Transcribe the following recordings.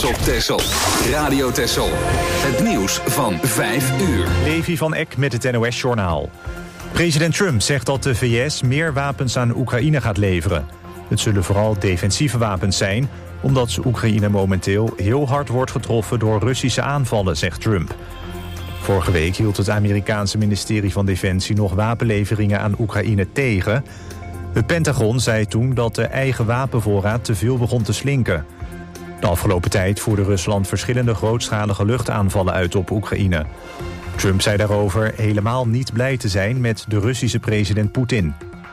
op Texel. Radio Texel. Het nieuws van 5 uur. Levi van Eck met het NOS-journaal. President Trump zegt dat de VS meer wapens aan Oekraïne gaat leveren. Het zullen vooral defensieve wapens zijn, omdat Oekraïne momenteel heel hard wordt getroffen door Russische aanvallen, zegt Trump. Vorige week hield het Amerikaanse ministerie van Defensie nog wapenleveringen aan Oekraïne tegen. Het Pentagon zei toen dat de eigen wapenvoorraad te veel begon te slinken. De afgelopen tijd voerde Rusland verschillende grootschalige luchtaanvallen uit op Oekraïne. Trump zei daarover helemaal niet blij te zijn met de Russische president Poetin.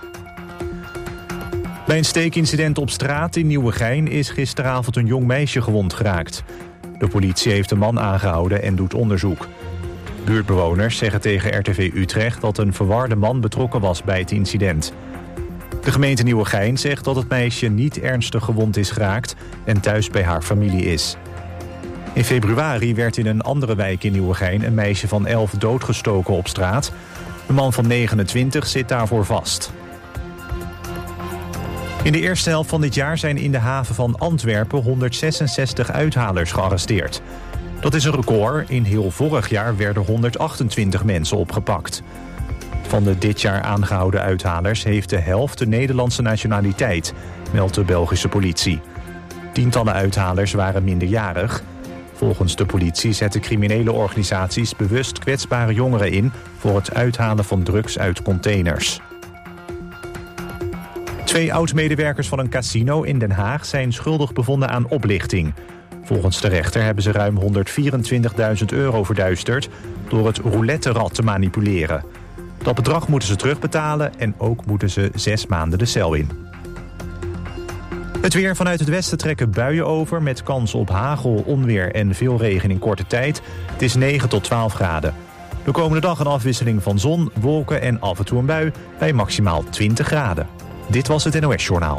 Bij een steekincident op straat in Nieuwegein is gisteravond een jong meisje gewond geraakt. De politie heeft een man aangehouden en doet onderzoek. Buurtbewoners zeggen tegen RTV Utrecht dat een verwarde man betrokken was bij het incident. De gemeente Nieuwegein zegt dat het meisje niet ernstig gewond is geraakt en thuis bij haar familie is. In februari werd in een andere wijk in Nieuwegein een meisje van 11 doodgestoken op straat. De man van 29 zit daarvoor vast. In de eerste helft van dit jaar zijn in de haven van Antwerpen 166 uithalers gearresteerd. Dat is een record. In heel vorig jaar werden 128 mensen opgepakt. Van de dit jaar aangehouden uithalers heeft de helft de Nederlandse nationaliteit, meldt de Belgische politie. Tientallen uithalers waren minderjarig. Volgens de politie zetten criminele organisaties bewust kwetsbare jongeren in voor het uithalen van drugs uit containers. 2 oud-medewerkers van een casino in Den Haag zijn schuldig bevonden aan oplichting. Volgens de rechter hebben ze ruim €124.000 verduisterd door het roulette-rad te manipuleren. Dat bedrag moeten ze terugbetalen en ook moeten ze 6 maanden de cel in. Het weer: vanuit het westen trekken buien over met kans op hagel, onweer en veel regen in korte tijd. Het is 9 tot 12 graden. De komende dag een afwisseling van zon, wolken en af en toe een bui bij maximaal 20 graden. Dit was het NOS-journaal.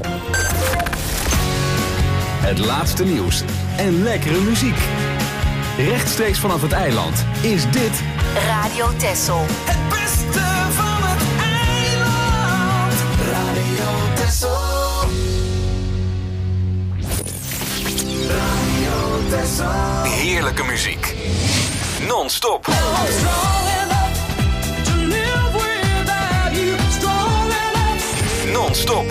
Het laatste nieuws en lekkere muziek. Rechtstreeks vanaf het eiland is dit Radio Texel. Het beste van het eiland. Radio Texel. Radio Texel. heerlijke muziek. Non-stop. Non-stop.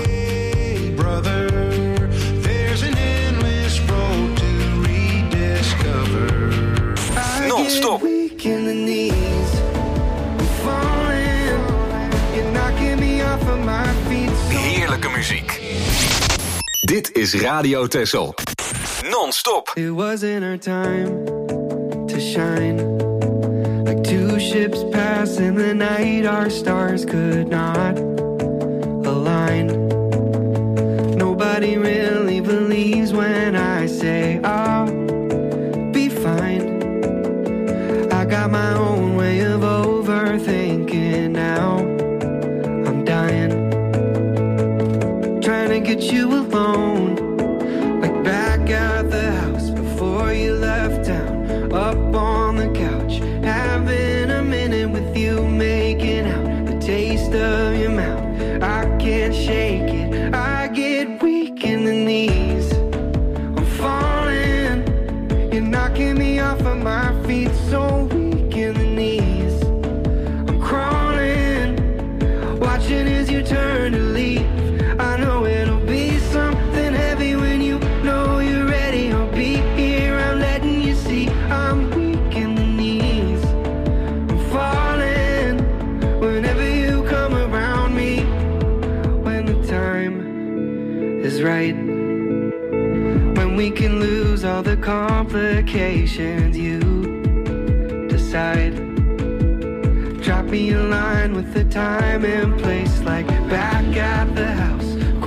Non-stop. Heerlijke muziek. Dit is Radio Texel. Non-stop. It wasn't our time to shine. Like two ships pass in the night, our stars could not align. Nobody really believes when I say I'll be fine. I got my own way of overthinking now. I'm dying, trying to get you alone, like back at the house before you left town, up on the couch, having a minute with you, making out the taste of your mouth. I can't shake it, I get weak in the knees. I'm falling, you're knocking me off of my feet, so weak in the knees. I'm crawling, watching as you turn to leave. I know it'll be something heavy when you know you're ready. I'll be here, I'm letting you see I'm weak in the knees. I'm falling whenever you come around me. When the time is right, when we can lose all the complications, you decide. Drop me a line with the time and place, like back at the house,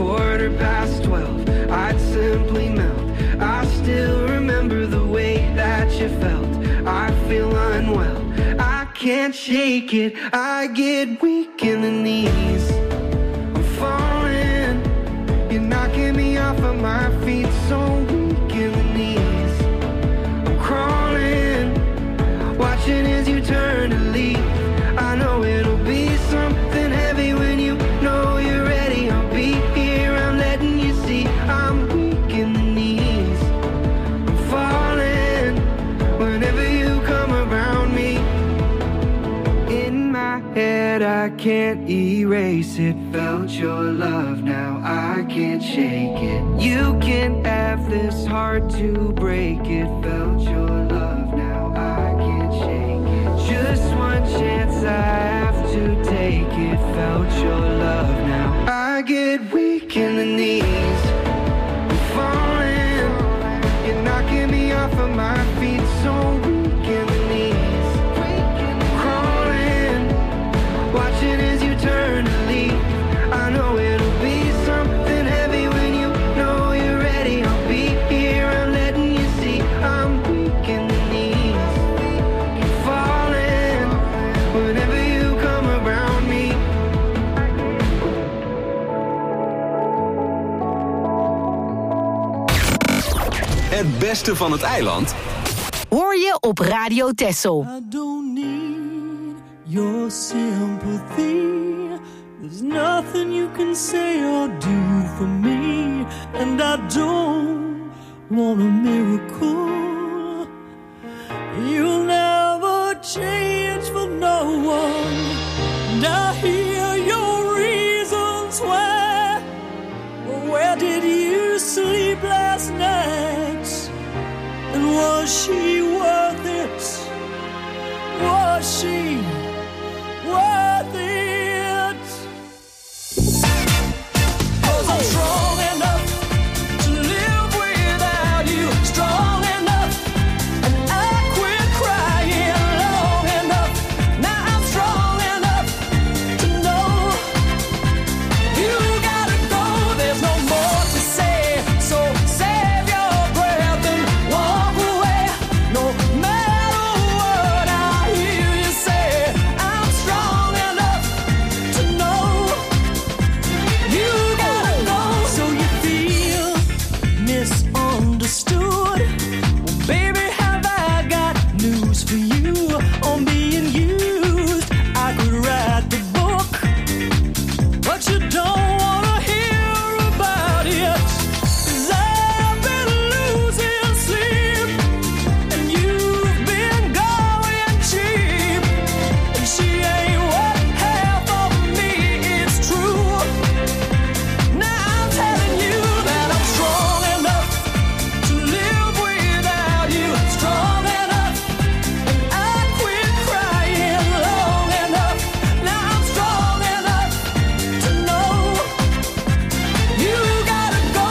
12:15. I'd simply melt. I still remember the way that you felt. I feel unwell, I can't shake it, I get weak in the knees. I'm falling, you're knocking me off of my feet, so weak in the knees. I'm crawling, watching as you turn to leave. I know it'll be something heavy when you know you're ready. I'll be here, I'm letting you see I'm weak in the knees. I'm falling. can't erase it. Felt your love, now I can't shake it. You can't have this heart to break it. Felt your love, now I can't shake it. Just one chance I have to take it. Felt your love, now I get weak in the knees. I'm falling, you're knocking me off of my feet. So weak in the knees, crawling, watching as you turn to leave. I know it'll be something heavy when you know you're ready. I'll be here, I'm letting you see. I'm weak in the knees, I'm falling whenever you come around me. Het beste van het eiland hoor je op Radio Texel. I don't need your sympathy. There's nothing you can say or do for me. And I don't want a miracle. You'll never change for no one. And I hear your reasons why. Where did you sleep last night? And was she worth it? Was she worth it? 'Cause I'm strong enough to live without you. Strong enough, and I quit crying long enough. Now I'm strong enough to know you gotta go. There's no more to say, so save your breath and walk away. No matter what I hear you say, I'm strong enough to know you gotta go. So you feel misunderstood? Well, baby, have I got news for you on being used? I could write the book, but you don't wanna hear about it. 'Cause I've been losing sleep, and you've been going cheap. And she ain't what half of me is true. Now I'm telling you that I'm strong enough to live without you. Strong enough, and I quit crying long enough. Now I'm strong enough to know you gotta go.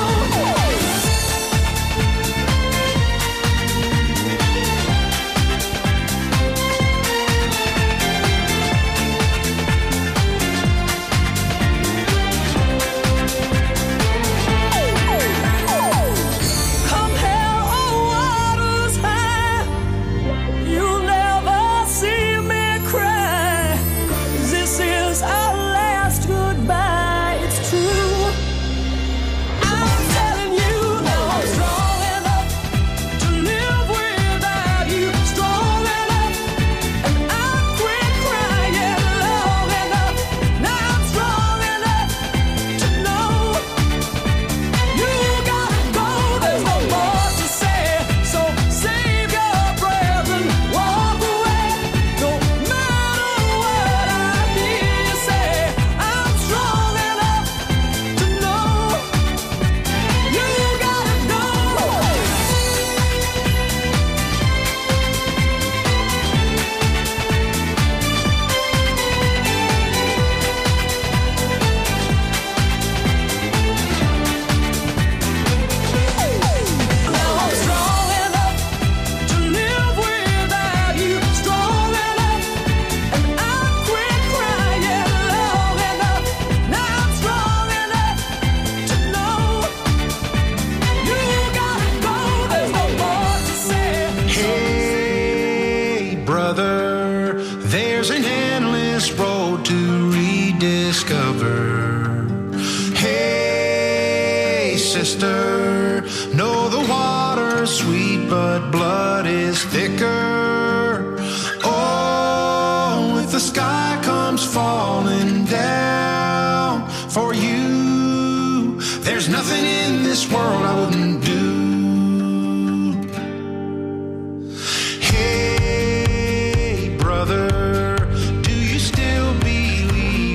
Come hell or waters high, you'll never see me cry. This is our last goodbye, it's true. I'm telling you now I'm strong enough to live without you. Strong enough, and I quit crying long enough. Now I'm strong enough to know you gotta go. There's no more to say, so save your breath and walk away. No matter what I hear you say, I'm strong enough to know you gotta go. Now I'm strong enough to live without you. Strong enough, and I quit crying long enough. Now I'm strong enough to know you gotta go. There's no more to say. Hey, brother, there's an endless road to rediscover. Hey, sister, know the water's sweet, but blood is thicker. Oh, if the sky comes falling down for you, there's nothing in this world I wouldn't do. Hey, brother, do you still believe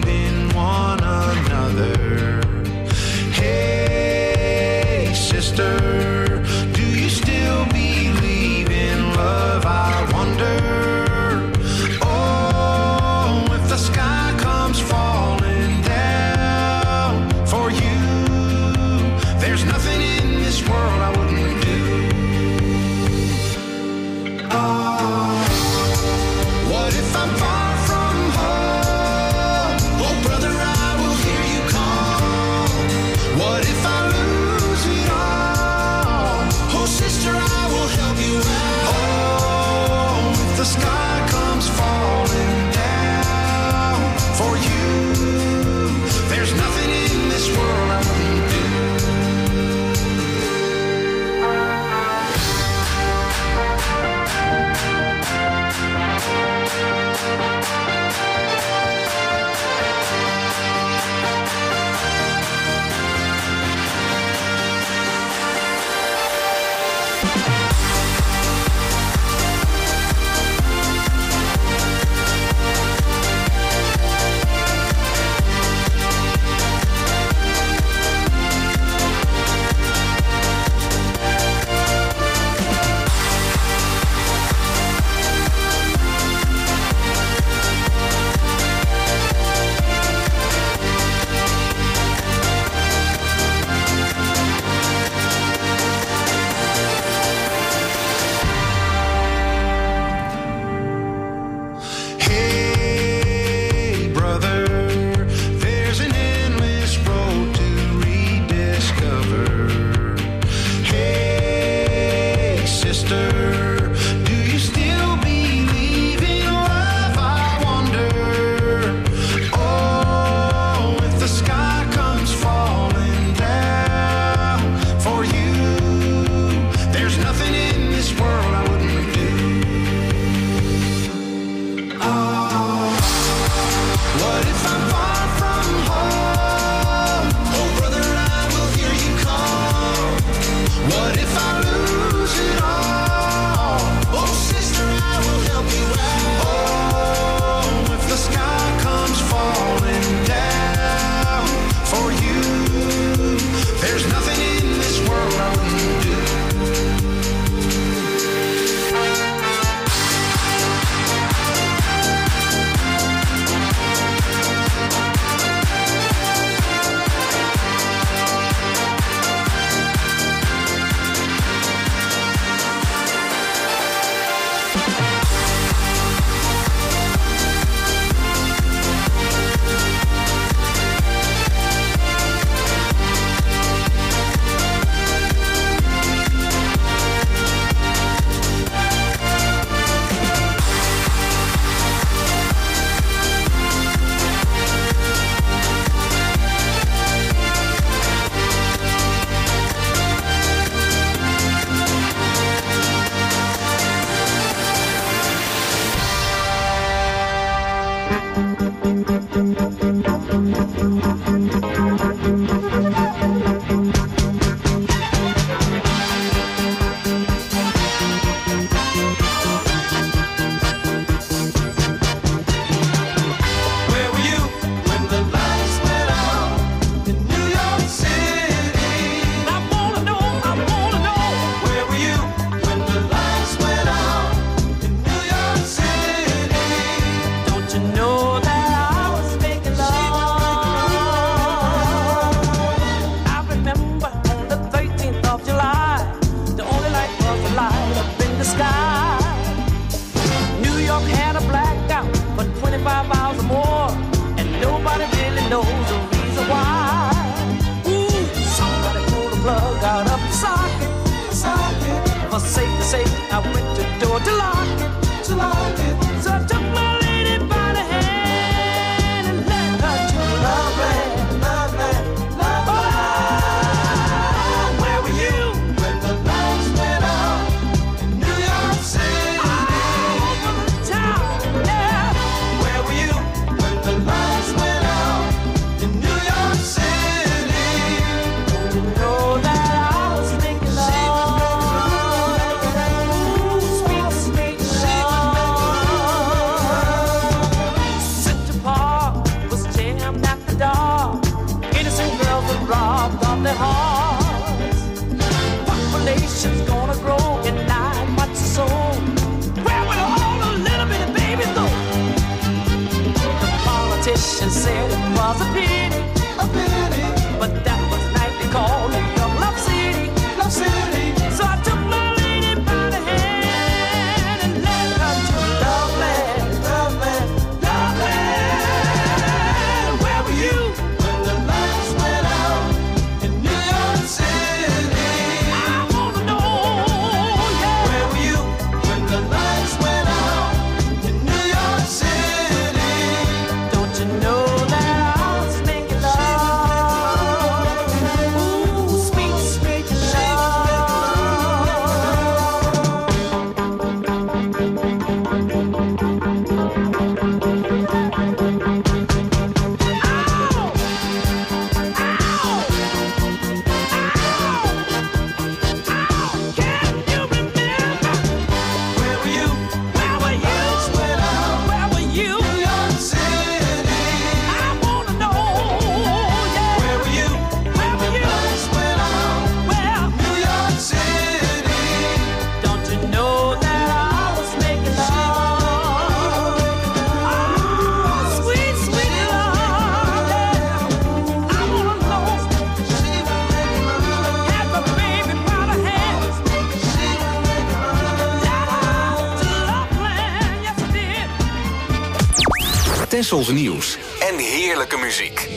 Tessel's nieuws en heerlijke muziek.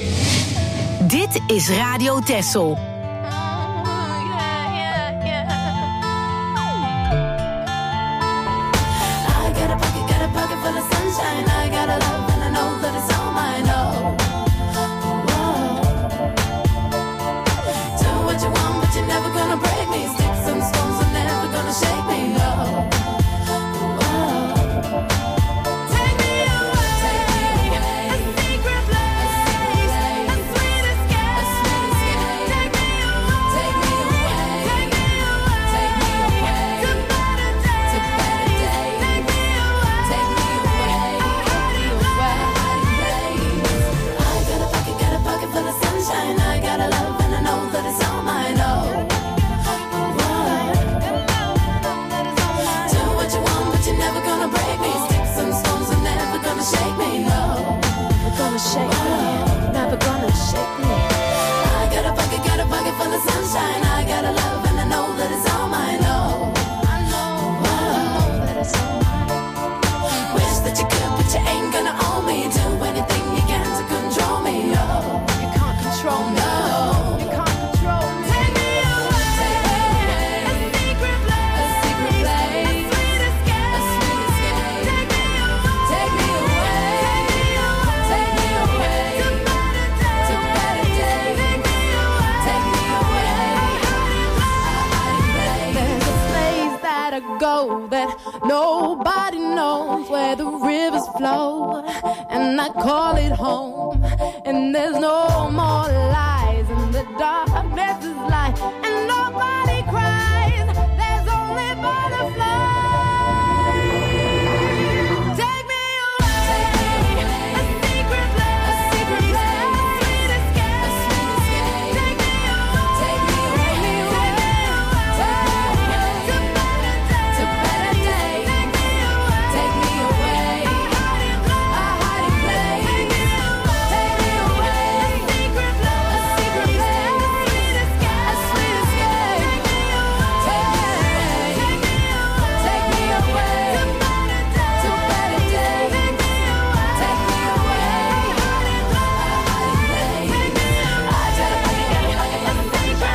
Dit is Radio Tessel. Take me Nobody knows where the rivers flow, and I call it home. And there's no more lies, and the darkness is light, and nobody cries. There's only butterflies. Take me away, a secret place, a secret place, sweet escape, a sweet escape. Take me away, take me away, take me away, to better days, take me away, take me away, a hiding place, take me away, a secret place, a secret place, a sweet escape, a sweet escape. Take me away, to better days, take me away, take me away, a hiding place. I try to find you, I guess I'm trying to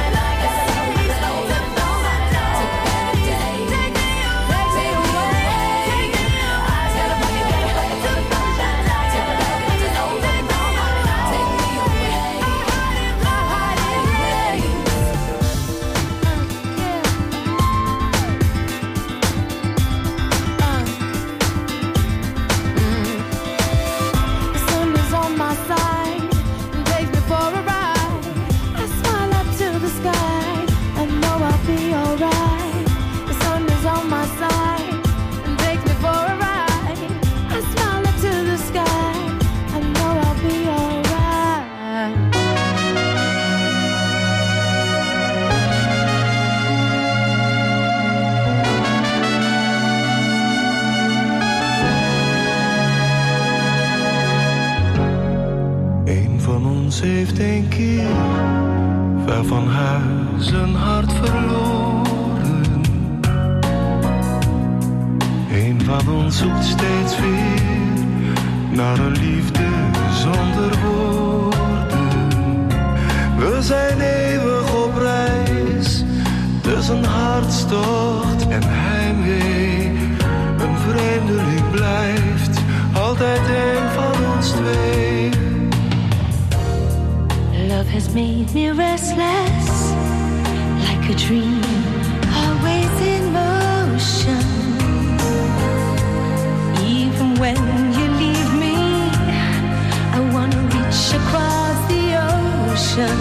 the sun is on my side and takes me for a ride. I smile up to the sky, I know I'll be alright. The sun is on my side and takes me for a ride. I smile up to the sky, I know I'll be alright. Een van ons heeft een keer ver van huis een hart verloren. Een van ons zoekt steeds weer naar een liefde zonder woorden. We zijn eeuwig op reis tussen hartstocht en heimwee. Een vreemdeling blijft altijd een van ons twee. Love has made me restless, like a dream, always in motion. Even when you leave me, I wanna reach across the ocean.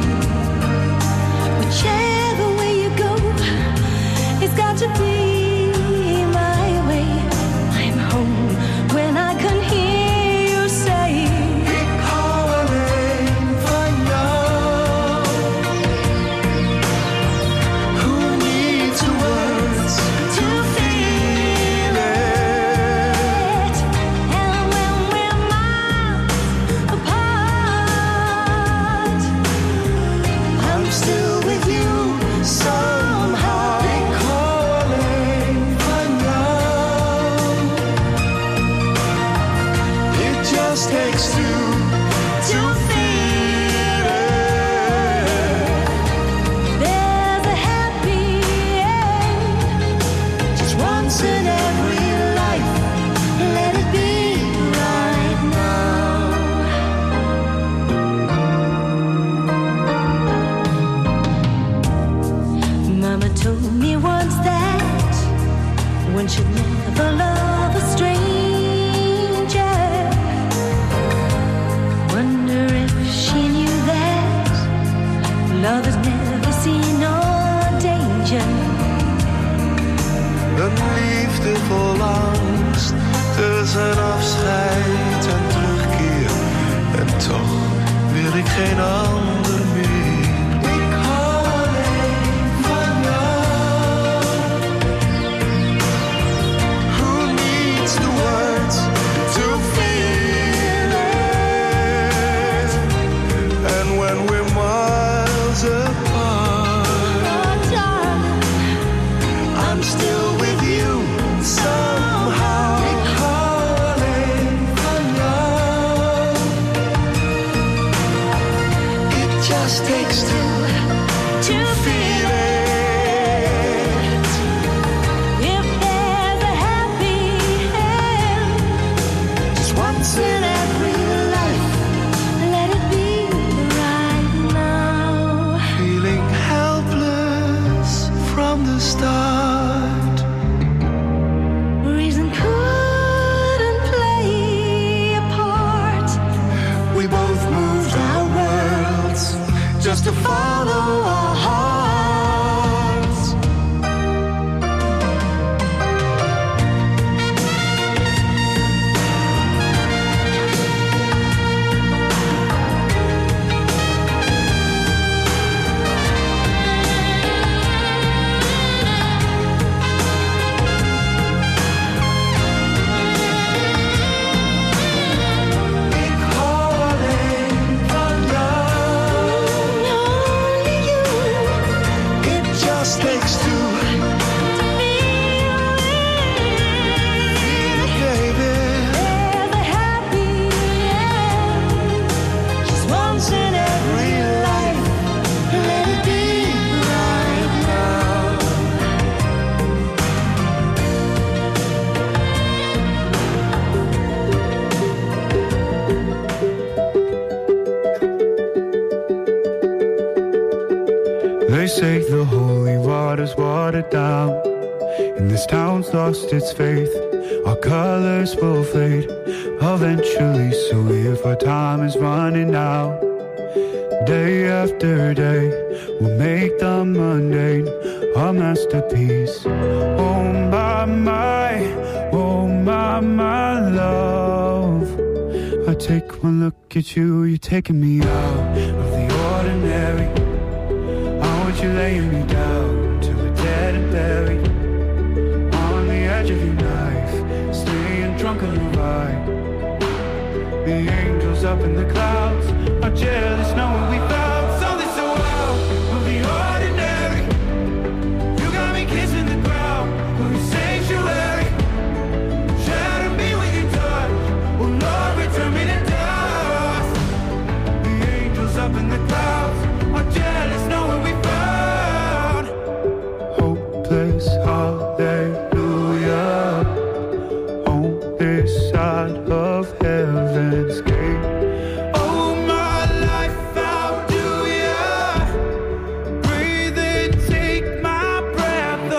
Whichever way you go, it's got to be my way. I'm home when I can hear you say, Ik hou alleen van jou. Who needs the words to feel it. And when we're miles apart, I'm still with you somehow. Ik hou alleen van jou. It just takes two to feel it. there's a happy end. Just once in every life. Let it be right now. Mama told me once that one should never love a stranger. Wonder if she knew that love has never seen no danger. Een liefde vol angst tussen afscheid en terugkeer. En toch wil ik geen ander meer. Ik hou alleen van jou. Who needs the words to feel it? And when we're miles apart, Oh, darling, I'm still with you somehow. Ik hou alleen van jou. It just takes two to feel it. if there's a happy end, Just once in every life. let it be right now. Feeling helpless from the start. to follow our hearts. They say the holy water's watered down, and this town's lost its faith. Our colors will fade eventually, so if our time is running out, day after day, we'll make the mundane a masterpiece. Oh my love, I take one look at you, you're taking me out of the ordinary. You're laying me down till we're dead and buried on the edge of your knife, staying drunk on your ride. The angels up in the clouds are jealous knowing we found something so out of the ordinary. You got me kissing the ground of your sanctuary. Shatter me with your touch, oh Lord, return me to dust. The angels up in the clouds are jealous knowing we found hallelujah on this side of heaven's gate. Oh my life, how do ya breathe and take my breath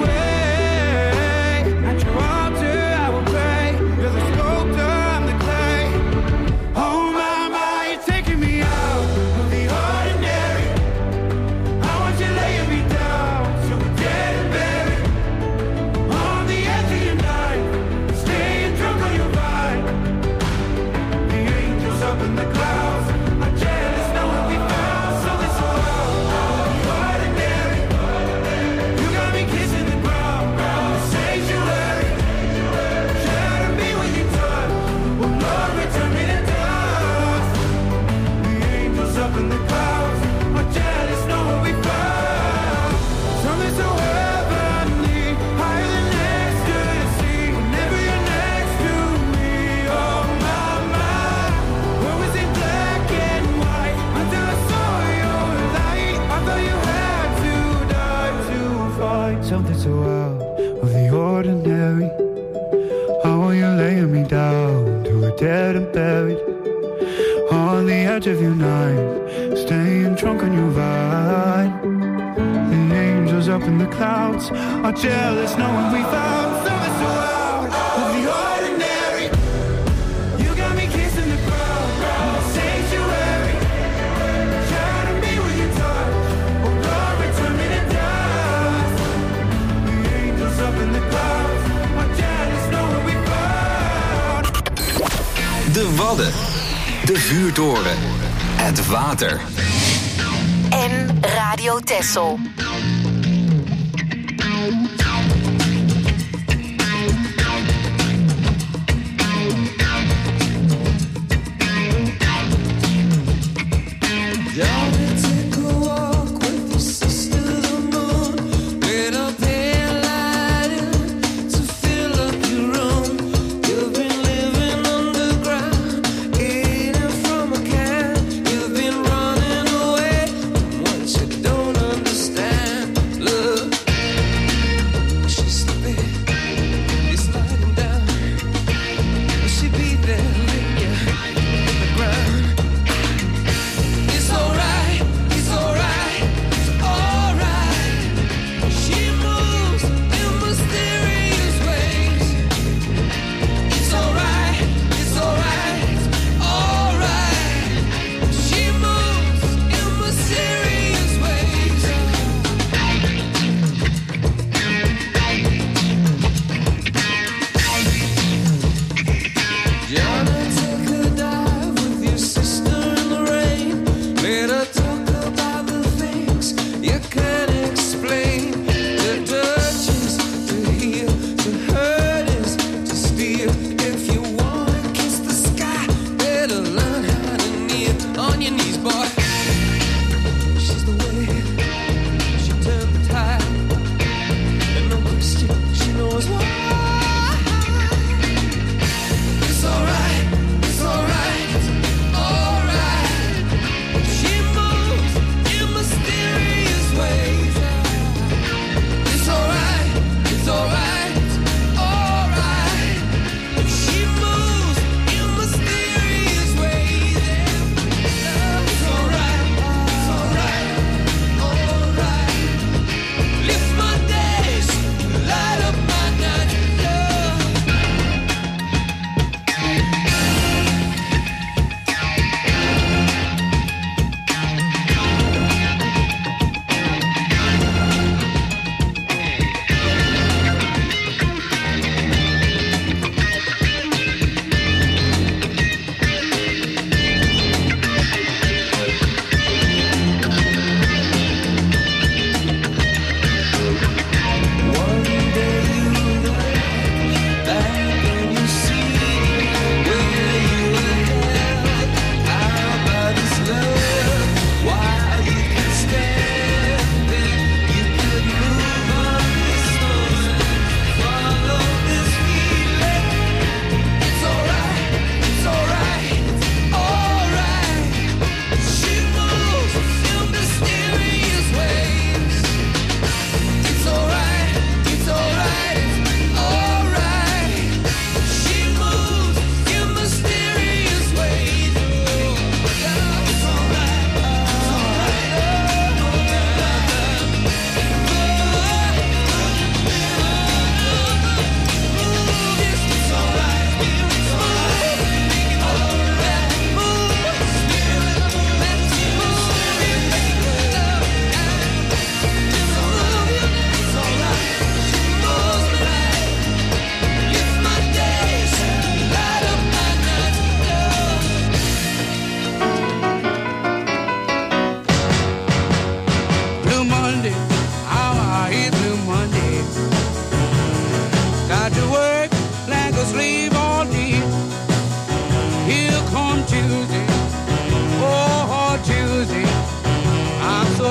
away? At your altar I will pray, you're the sculptor, I'm the clay. Oh my, you're taking me out of the ordinary. I want you laying me down so we're dead and buried on the edge of your night, staying drunk on your ride. The angels up in the clouds are jealous knowing we found something so out of the ordinary. You got me kissing the ground from the sanctuary. Shatter me with your touch, oh Lord, return me to dust. The angels up in the clouds are jealous knowing we found something so heavenly, higher than ecstasy. Whenever you're next to me, oh my, where was it black and white until I saw your light? I thought you had to die to fight something so out of the ordinary. How are you laying me down to a dead and buried on the edge of your night, staying drunk on your ride. The angels up in the clouds are jealous knowing we found something so out of the ordinary. You got me kissing the ground from the sanctuary. Shatter me with your touch, oh Lord, return me to dust. The angels up in the clouds are jealous knowing we found. De Wadden, de vuurtoren, het water. En Radio Texel.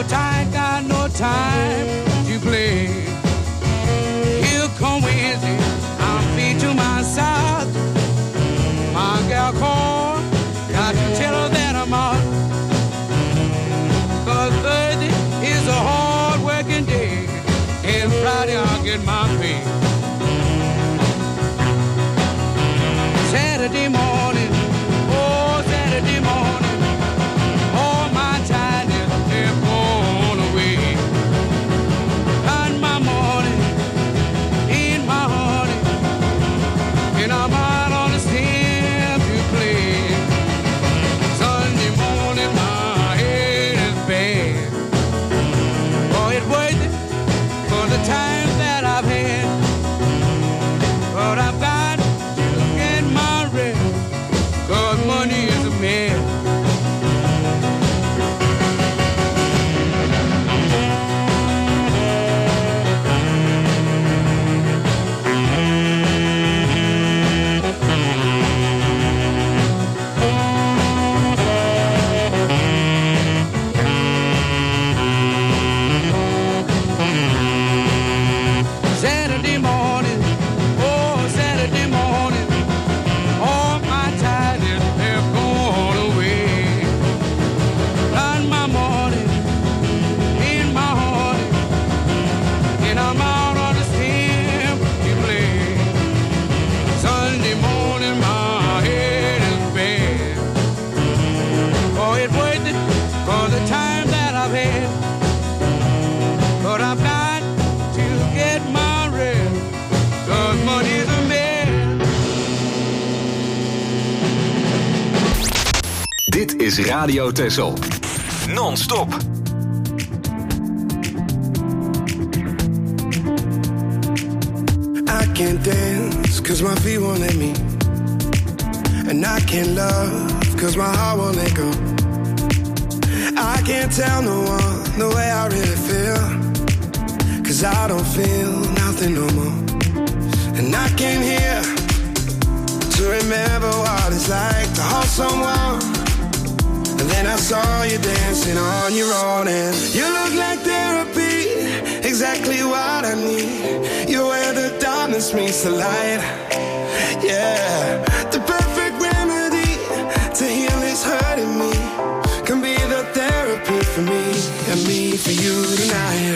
but I ain't got no time to play. Here come Wednesday, I'm feet to my side. My gal called, got to tell her that I'm out. 'Cause Thursday is a hard working day, and Friday I'll get my pay. Saturday morning, oh Saturday morning, all my tidings they're gone away. And my morning in my honey, and I'm out on the stem to play. Sunday morning my head is bad. Oh, it's worth it for the time that I've had. But I've got to get my rest, 'cause money is a man. Saturday morning, oh Saturday morning, all my tidings they're gone away. And my morning in my honey, and I'm out on the stem to play. Sunday morning my head is bad. Oh, it's worth it for the time that I've had. But I've got to get my rest, 'cause money's a man. Dit is Radio Texel. Non-stop. I can't dance 'cause my feet won't let me. And I can't love 'cause my heart won't let go. I can't tell no one the way I really feel, 'cause I don't feel nothing no more. And I came here to remember what it's like to hold someone. And then I saw you dancing on your own, and you look like therapy, exactly what I need. You're where the darkness meets the light. Yeah, the perfect remedy to heal this hurting me can be the therapy for me and me for you tonight.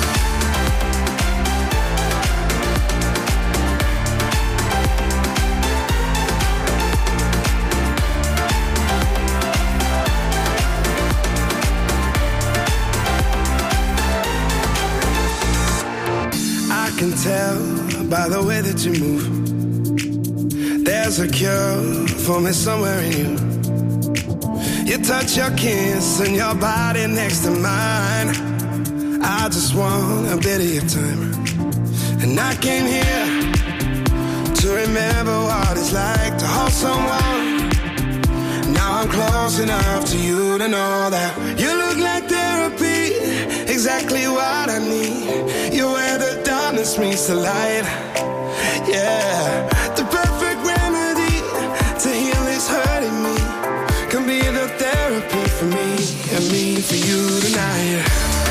I can tell by the way that you move, there's a cure for me somewhere in you. You touch your kiss and your body next to mine. I just want a bit of your time. And I came here to remember what it's like to hold someone. Now I'm close enough to you to know that you look like therapy, exactly what I need. You're where the darkness meets the light. Yeah, the perfect remedy to heal this hurting me can be the therapy for me and me for you tonight.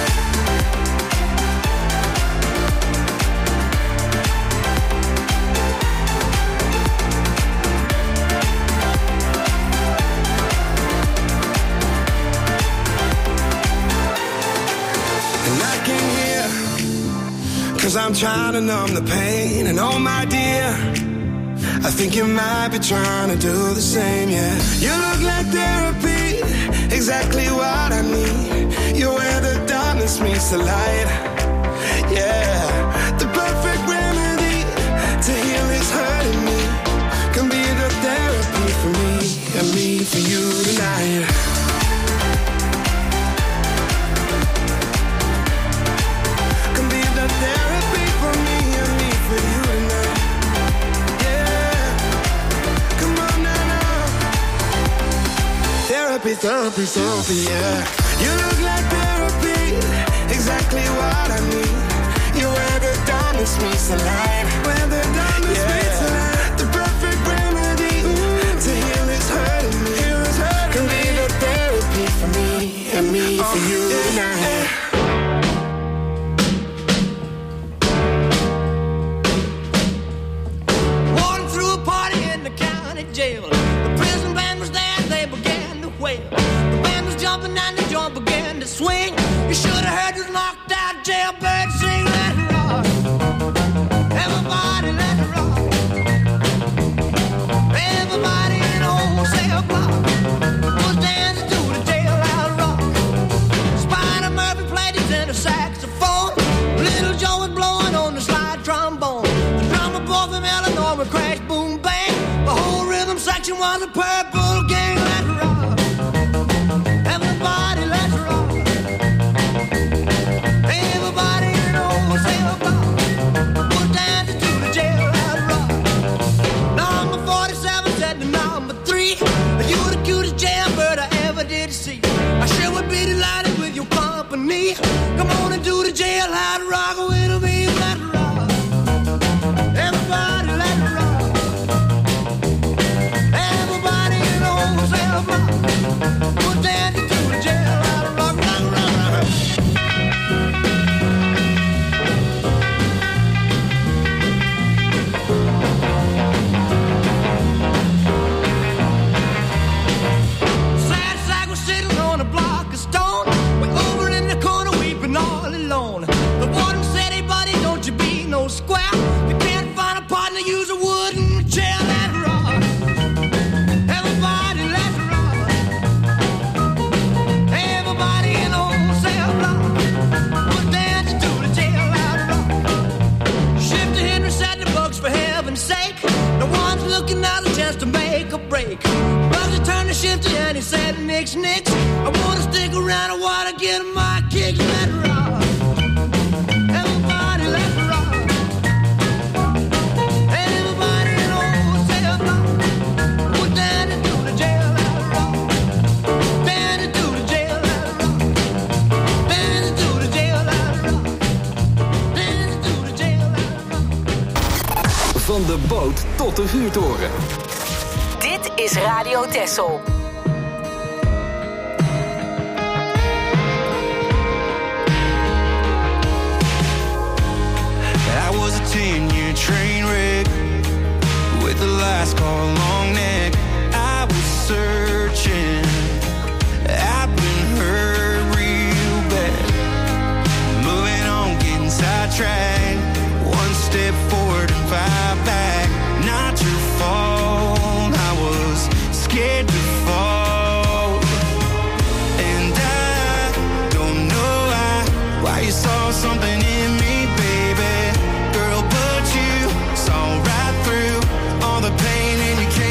And I came here 'cause I'm trying to numb the pain. And oh my dear, I think you might be trying to do the same, yeah. You look like therapy, exactly what I need. You're where the darkness meets the light. Yeah, the perfect remedy to heal this hurting me can be the therapy for me and me for you tonight. Can be the therapy for me and me for you tonight. Therapy, therapy, therapy, yeah. You look like therapy, exactly what I need. You're where the darkness meets the light. Where the darkness meets the light. The perfect remedy to heal this hurting me. Can be the therapy for me and me for you tonight. jumping and the joint began to swing. You should have heard this knocked out jailbird sing. Let it rock. Everybody let it rock. Everybody in the wholesale block was dancing to the jailhouse rock. Spider Murphy played his tenor saxophone. Little Joe was blowing on the slide trombone. The drummer boy from Illinois would crash, boom, bang. The whole rhythm section was a purple gang. Let's rock. Everybody, let's rock. Everybody in the wholesale block was dancing to the jailhouse rock. Number 47 said to number 3, you the cutest jailbird I ever did see. I sure would be delighted with your company. Come on and do the jailhouse rock with me. Let's rock. Everybody, let's rock. Everybody in the wholesale block was dancing to the jailhouse rock. Rock, rock, rock. Sad sack was sitting on a block of stone. Way over in the corner weeping all alone. The warden said, hey buddy, don't you be no square. You can't find a partner, use a wooden chair. Let's rock. Everybody, let's rock. Everybody in the wholesale block was dancing to the jailhouse rock. Shifter Henry said the bugs for heaven's sake. The one's looking out a chance to make a break. Bugsy turned to Shifter and he said, nix, nix. I wanna stick around, I wanna get my kicks. Let's rock. Everybody, let's rock. Everybody in the wholesale block was dancing to the jailhouse rock. Dancing to the jailhouse rock. Dancing to the jailhouse rock. Dancing to the jailhouse rock. Van de boot tot de vuurtoren. Dit is Radio Texel. I was a 10-year train wreck with the last call long neck. I was searching, I've been hurt real bad. Moving on, getting sidetracked. One step forward and 5 back. Not your fault, I was scared to fall. And I don't know why you saw something in me, baby. Girl, but you saw right through all the pain and you came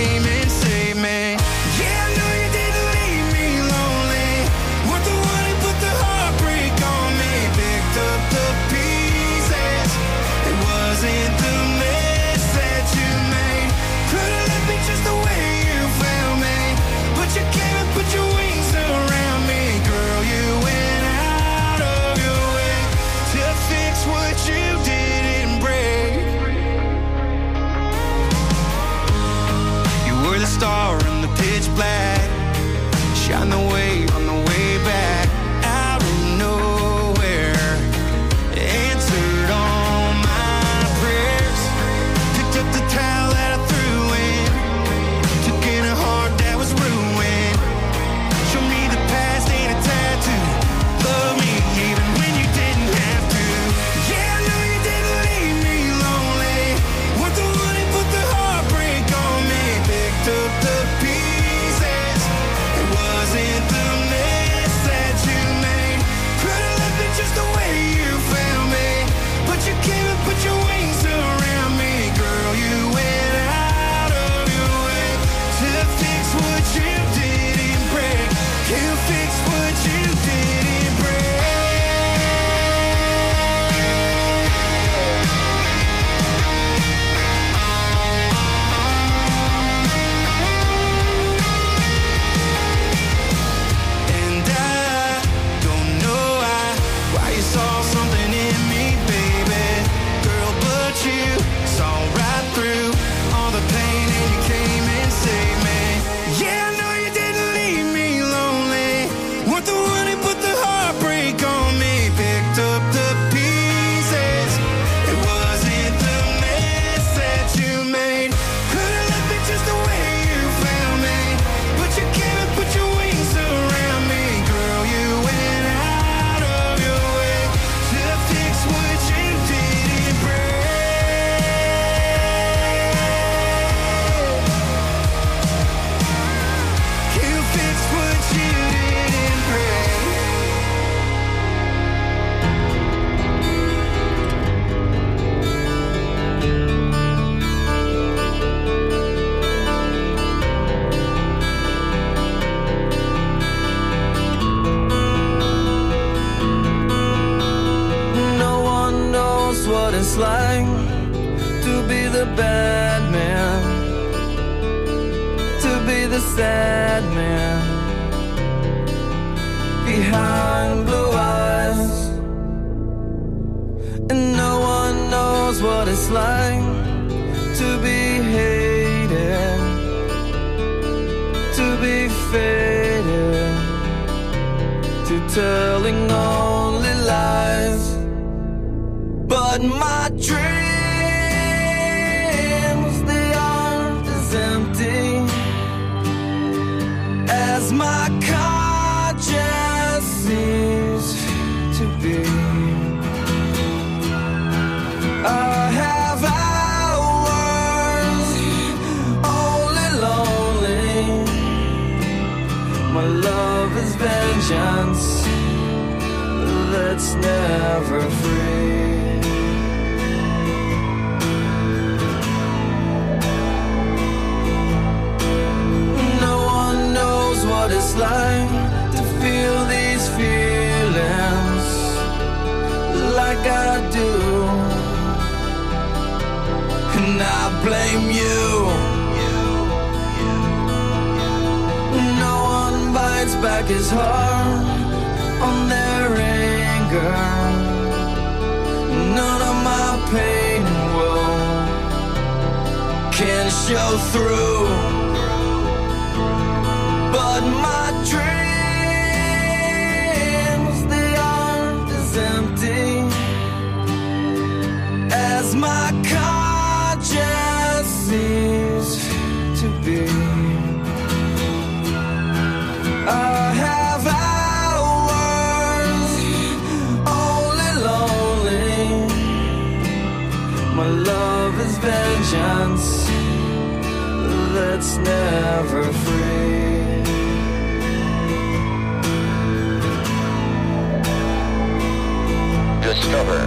it's like to be the bad man, to be the sad man behind blue eyes. And no one knows what it's like to be hated, to be faded, to telling only lies. But my dreams, they aren't as empty as my conscience seems to be. I have hours only lonely. My love is vengeance that's never free. No one knows what it's like to feel these feelings like I do. And I blame you. No one bites back his heart on their anger. None of my pain and woe can show through. But my dreams, they aren't as empty as my conscience seems to be. I have hours only lonely. My love is vengeance that's never free. Discover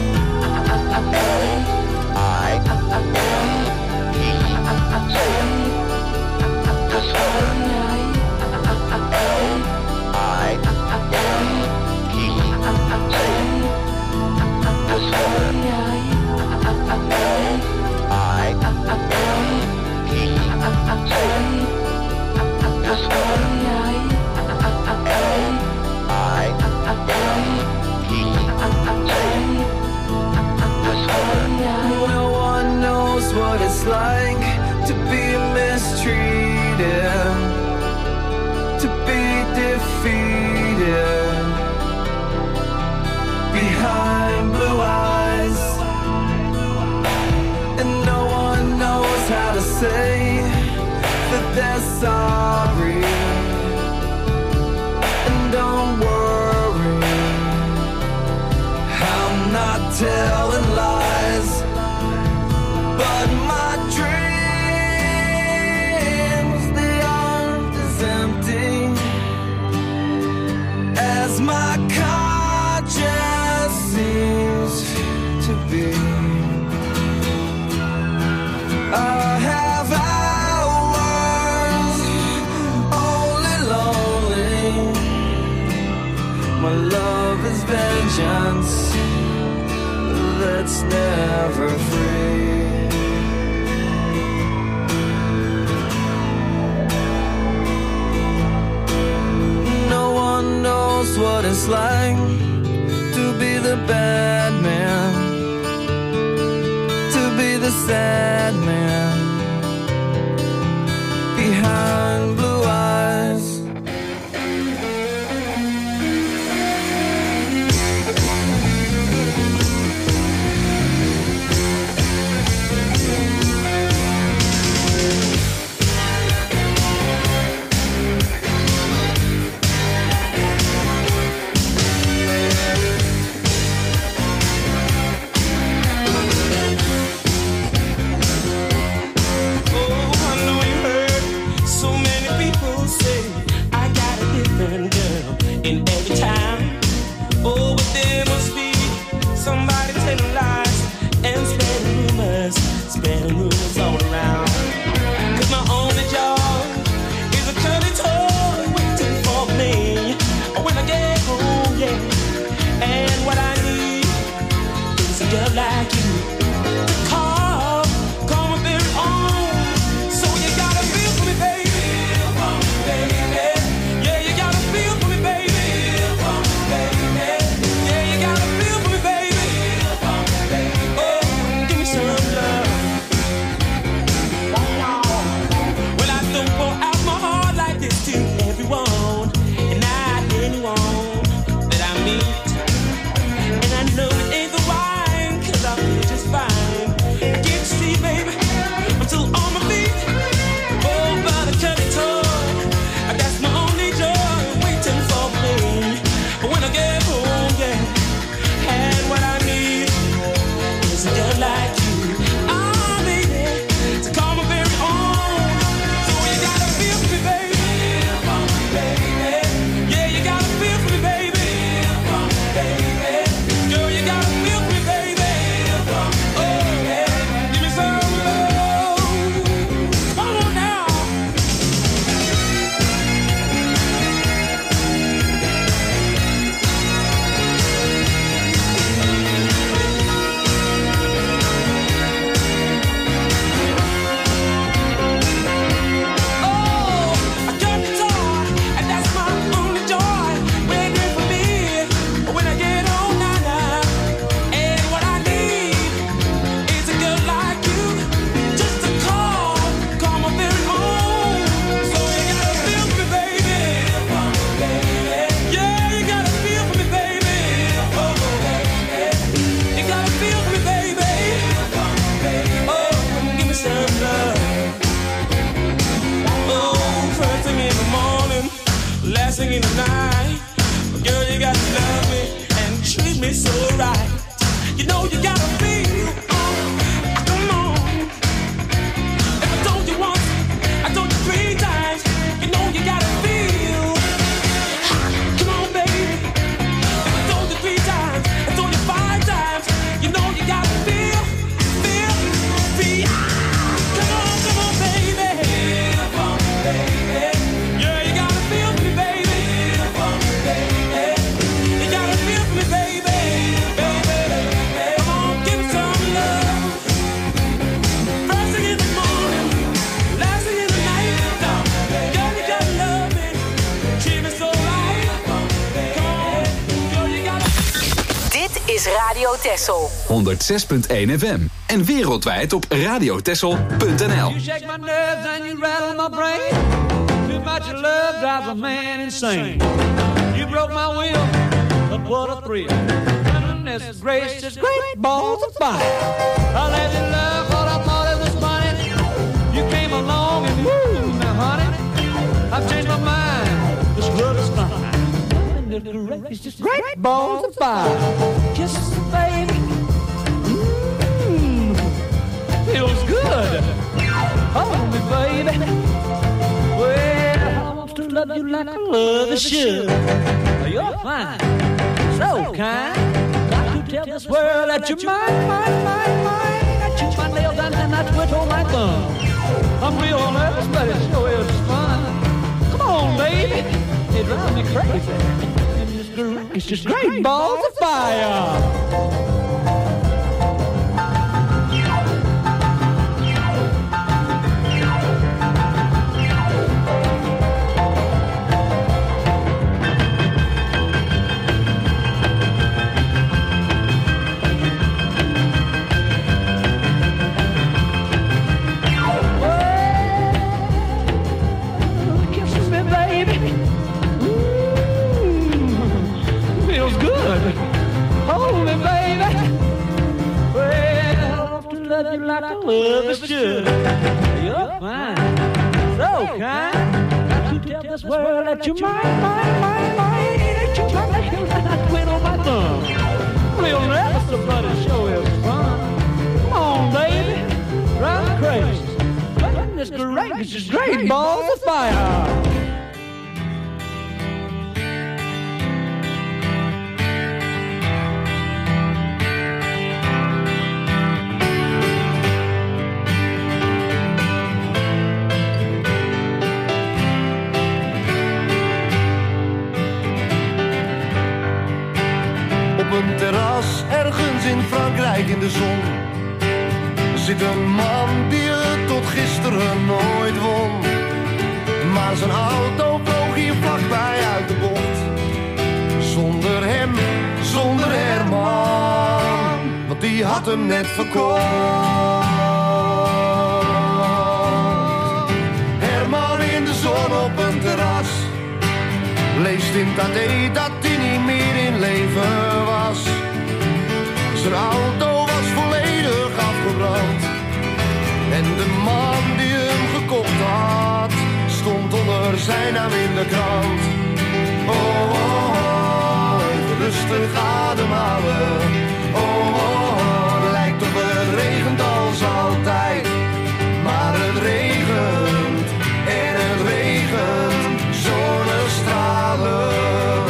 No one knows what it's like to be mistreated, to be defeated behind blue eyes. And no one knows how to say that they're sorry. And don't worry, I'm not telling lies. But my dreams, they aren't as empty as my conscience seems to be. I have hours only lonely. My love is vengeance that's never free. No one knows what it's like to be the bad man, to be the sad man behind blue eyes. girl like you to call my very own. So you gotta feel for me, baby. Feel for me, baby. Yeah, you gotta feel for me, baby. Feel for me, baby. Yeah, you gotta feel for me, baby. Feel for me, baby. Oh, give me some love. Well, I don't pour out my heart like this to everyone, and not anyone that I meet. And I know it ain't the wine, 'cause I feel just fine. I can't see, baby, until on my feet. Oh, by the curtain talk, that's my only joy, waiting for me. But when I get home, yeah, and what I need is a girl like you. Oh, baby, to call my very own. So you gotta feel for me, baby. Feel for me, baby. Yeah, you gotta feel for me, baby. Feel for me, baby. Girl, you gotta feel for me, baby. Feel for me, baby. Oh, give me some love. Come on now. Oh, I got the guitar, and that's my only joy. Waiting for me when I get home, now. And what I need is a girl like you, just to call my very own. So you gotta feel for me, baby. Feel for me, baby. Yeah, you gotta feel for me, baby. Oh, baby. You gotta feel for me, baby. Feel for me, baby. Oh, give me some love. Oh, first thing in the morning, last thing in the night. Girl, you gotta love me and treat me so right. You know you gotta feel. Come on. If I told you once, I told you 3 times. You know you gotta feel. Come on, baby. If I told you 3 times, I told you 5 times. You know you gotta feel. Come on, baby. Feel for me, baby. Yeah, you gotta feel for me, baby. Feel for me, baby. You gotta feel for me, baby. Come on, give me some love. First thing in the morning, last thing in the night. Girl, you gotta love me, treat me so right. Come on, girl, you gotta. Dit is Radio Texel. 106.1 FM. En wereldwijd op radiotexel.nl. You shake my nerves and you rattle my brain. Too much love drives a man insane. You broke my will, but what a thrill. Goodness gracious, great balls of fire. I let you love what I thought it was funny. You came along and woo, now honey, I've changed my mind. This love is fine. It's just great balls of fire. Kisses, baby. Feels good. Hold me, baby. Well, I want to love you like I love should. You're fine, so kind. Got to tell this world that you're mine. I chew my nails and I twiddle my thumb. I'm real nervous, but it sure is fun. Come on, baby. It drives me crazy. It's just great balls of fire. Love you like I love is should. You're fine, so kind. Got to tell this world that you're mine. That you're mine, and I twiddle my thumb. Real nervous, but it sure is fun. Come on, baby, drive me crazy. Goodness gracious, it's great balls of fire. een terras ergens in Frankrijk in de zon zit een man die het tot gisteren nooit won. Maar zijn auto vloog hier vlakbij uit de bocht. Zonder hem, zonder Herman, want die had hem net verkocht. Herman in de zon op een terras leest in het AD dat hij niet meer in leven was. Zijn auto was volledig afgebrand en de man die hem gekocht had stond onder zijn naam in de krant. Oh, oh, oh, even rustig ademhalen. Oh, oh, oh, lijkt of het regent als altijd. Maar het regent en het regent, zonnestralen.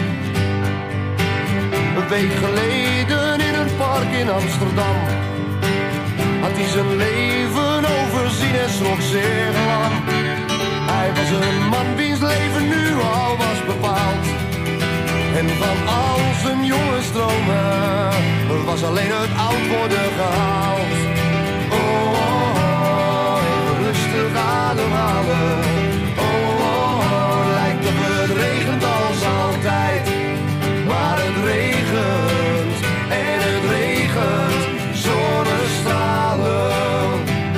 Een week geleden in een park in Amsterdam had hij zijn leven overzien en schrok zeer lang. Hij was een man wiens leven nu al was bepaald. En van al zijn jongensdromen was alleen het oud worden gehaald. Oh, oh, oh, even rustig ademhalen. Oh, oh, oh, lijkt of het regent als altijd. Maar het regent en het regent, zonnestralen.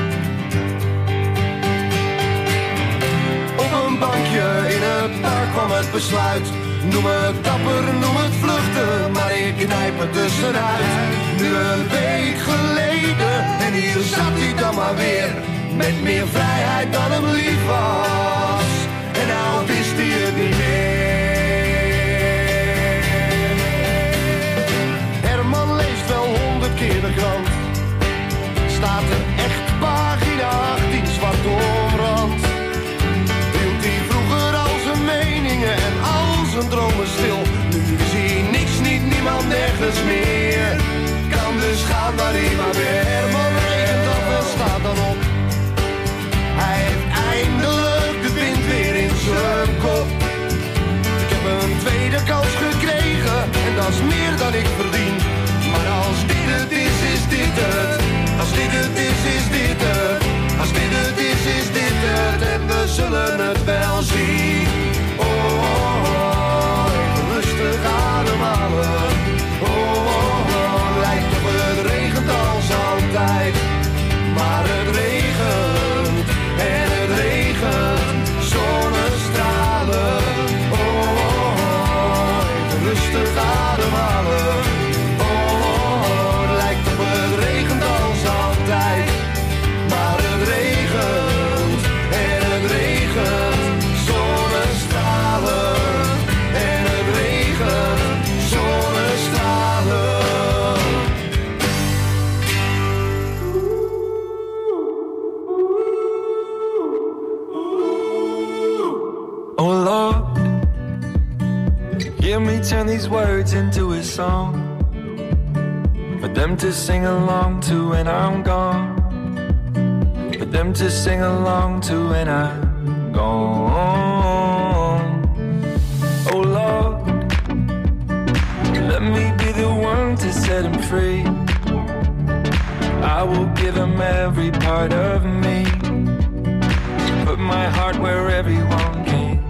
Op een bankje in het park kwam het besluit. Noem het dapper, noem het vluchten, maar ik knijp het tussenuit. Nu een week geleden en hier zat hij dan maar weer. Met meer vrijheid dan hem lief was. En nou wist hij het niet meer. Herman leest wel 100 keer de krant. Staat er echt pagina 18 zwart omrand. Hield hij vroeger al zijn meningen en al zijn dromen stil. Nu zie hij niks, niet niemand, nergens meer. Kan dus gaan waar hij maar weer. Herman regent af en staat dan op. Hij heeft eindelijk de wind weer in zijn kop. Ik heb een tweede kans gekregen en dat is meer dan ik verdien. Maar als dit het is dit het. Als dit het is dit het. Als dit het is dit het. En we zullen het wel zien. Oh, oh, oh, even rustig ademhalen. Oh, oh, oh, lijkt of het regent als altijd. Maar het regent en het regent, zonnestralen. Oh, oh, oh, even rustig ademhalen. Oh, oh, oh, lijkt of het regent als altijd. Maar het regent en het regent, zonnestralen. En het regent, zonnestralen. Oh Lord, hear me turn these words into a song for them to sing along to when I'm gone. For them to sing along to when I'm gone. Oh Lord, let me be the one to set him free. I will give him every part of me. Put my heart where everyone can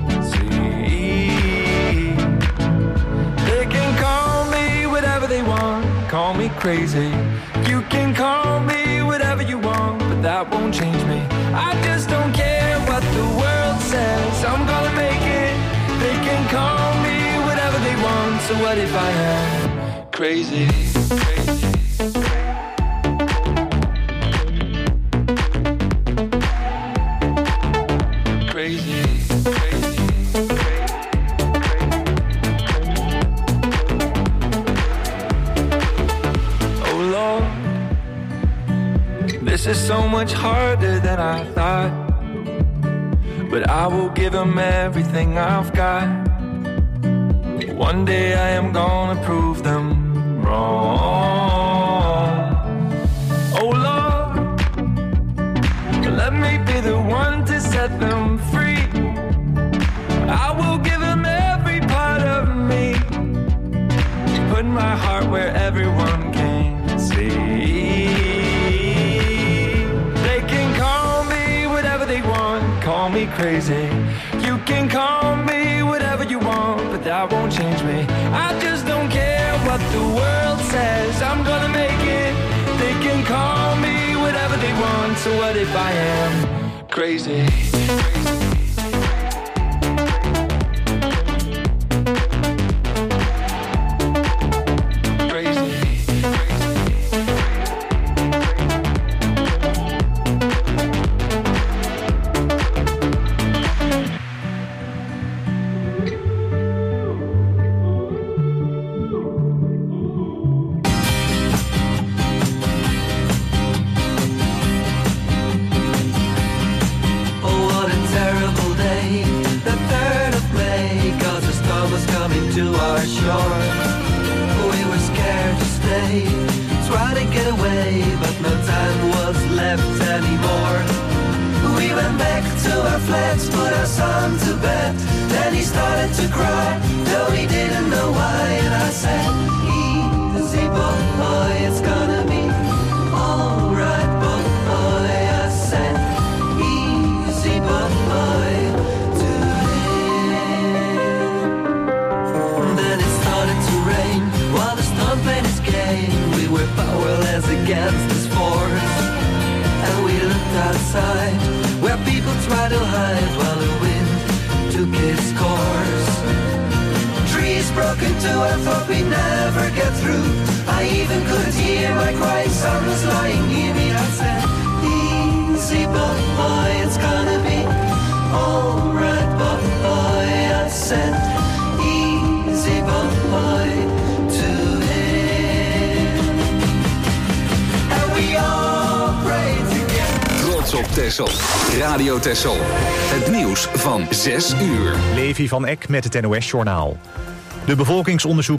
see. They can call me whatever they want. Call me crazy. You can call me whatever you want, but that won't change me. I just don't care what the world says. I'm gonna make it. They can call me whatever they want. So what if I am crazy? This is so much harder than I thought, but I will give them everything I've got. One day I am gonna prove them wrong. Oh Lord, let me be the one to set them free. I will give them every part of me. Put my heart where everyone can see. They can call me whatever they want, call me crazy. You can call me whatever you want, but that won't change me. I just don't care what the world says, I'm gonna make it. They can call me whatever they want, so what if I am crazy? Radio Texel. Het nieuws van 6 uur. Levi van Eck met het NOS-journaal. De bevolkingsonderzoek